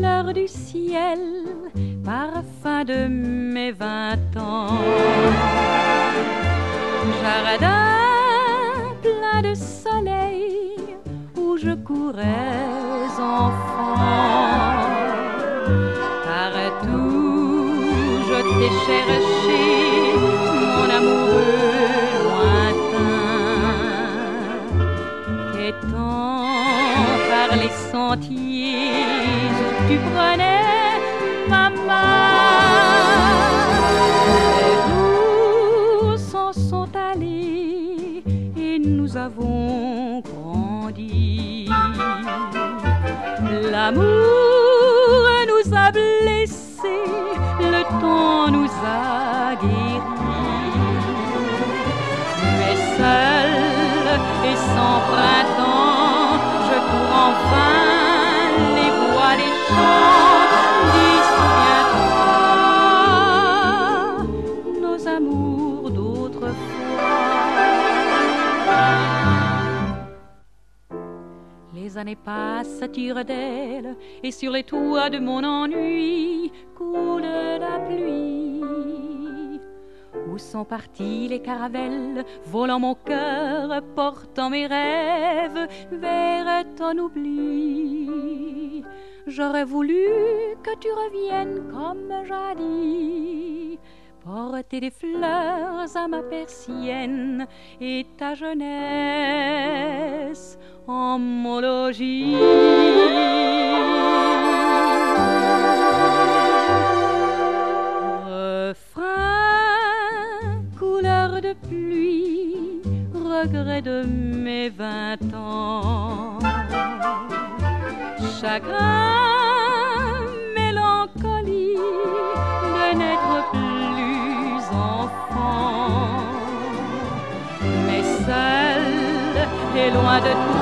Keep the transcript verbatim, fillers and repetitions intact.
couleur du ciel, parfum de mes vingt ans. Jardin plein de soleil où je courais enfant. Partout je t'ai cherché, mon amoureux lointain. Quêtant par les sentiers où tu prenais ma main, les jours s'en sont allés et nous avons grandi. L'amour nous a blessés, le temps nous a guéris. Tu es seul et sans printemps, je cours en vain les bois, les champs. Dis, souviens-toi nos amours d'autrefois. Les années passent, tirent d'elles, et sur les toits de mon ennui coule la pluie. Où sont partis les caravelles, volant mon cœur, portant mes rêves vers ton oubli? J'aurais voulu que tu reviennes comme jadis, porter des fleurs à ma persienne et ta jeunesse en mon logis. Refrain, couleur de pluie, regret de mes vingt ans. Chagrin, mélancolie de n'être plus enfant. Mais seul et loin de toi,